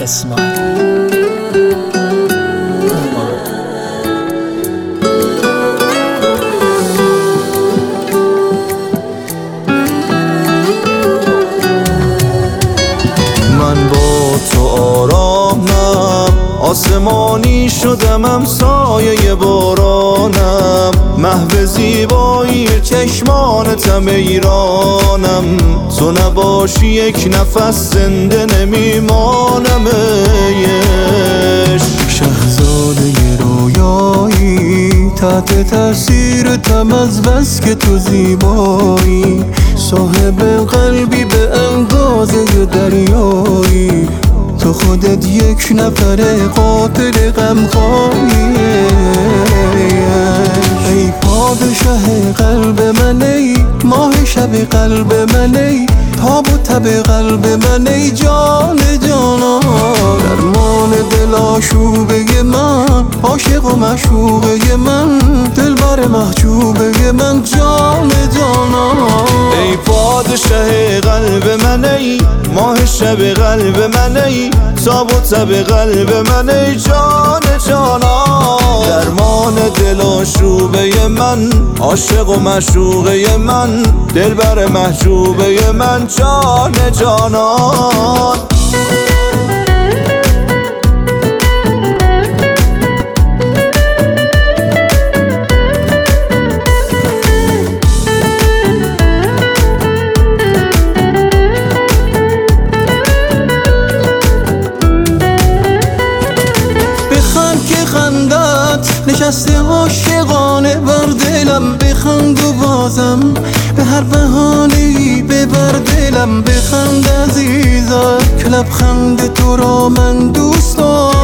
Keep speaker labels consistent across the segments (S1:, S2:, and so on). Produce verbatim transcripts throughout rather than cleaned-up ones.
S1: اسماعیل.
S2: من با تو آرامم، آسمانی شدم همسایه بارانم، محو زیبایی چشمانتم ایرانم. تو نباشی یک نفس زنده نمیمانم.
S3: شهزاده رویایی، تحت تاثیر تم از بس که تو زیبایی، صاحب قلبی به اندازه دریایی. تو خودت یک نفر قاتل غمخواری. ای پادشه قلب من، ای ماه شب قلب من، ای تاب و تب قلب من، ای جان جانا. درمان دل آشوبه من، عاشق و معشوقه من، دلبر محجوبه من، جان جانا.
S2: ای پادشه قلب من، ای ماه شب قلب من، ای تاب و تب قلب من، ای جان جانا. درمان دل آشوبه من، عاشق و معشوقه من، دلبر محجوبه من، جان جانان.
S3: نشسته عاشقانه بر دلم، بخند و بازم به هر بهانه‌ای ببر دلم. بخند عزیزم که لبخند تو را من دوست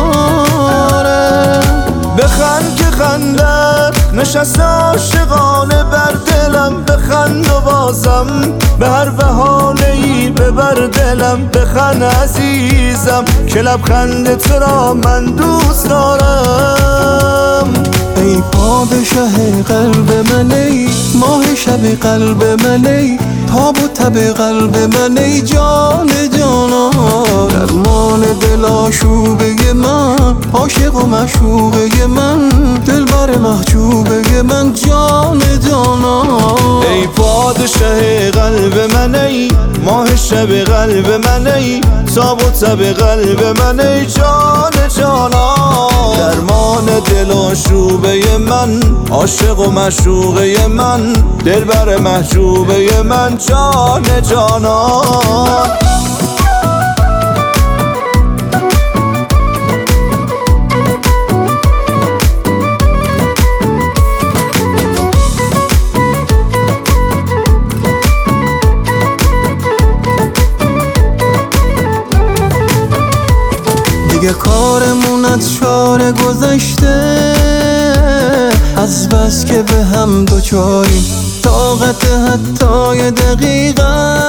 S3: دارم.
S2: بخند که خندت نشسته عاشقانه بر دلم، بخند و بازم به هر بهانه‌ای ببر دلم. بخند عزیزم که لبخند تو را من دوست دارم.
S3: ای پادشه قلب من، ای ماه شب قلب من، ای تاب و تب قلب من، ای جان جانا. درمان دل آشوبه من، عاشق و معشوقه من، دلبر محجوبه من، جان جانا.
S2: ای پادشه قلب من، ای ماه شب قلب من، ای تاب و تب قلب من، ای جان جانا. درمان دل آشوبه من، عاشق و معشوقه من، دلبر محجوبه من، جان جانان.
S3: دیگه کارمون از شاره گذشته، از بس که به هم دوچاریم، طاقت حتی یه دقیقه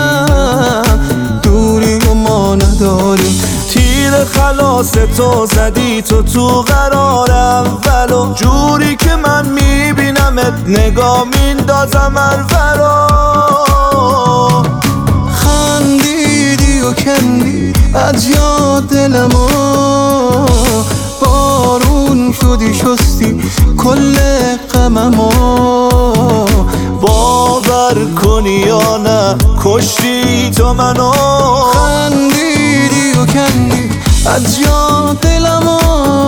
S3: دوری و ما نداریم.
S2: تیر خلاص تو زدی تو تو قرار اولو، جوری که من میبینمت نگاه میندازم الورا.
S3: خندیدی و کندی از یاد دلمو، بارون شدی شستی کل غممو.
S2: باور کنی یا نه کشتی تو منو.
S3: خندیدی و کندی از یاد دلمو،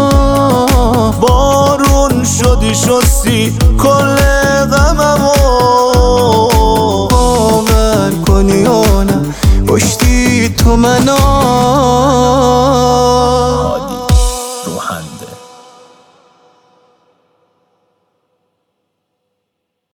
S2: بارون شدی شستی کل غممو.
S3: باور کنی یا نه کشتی تو منو.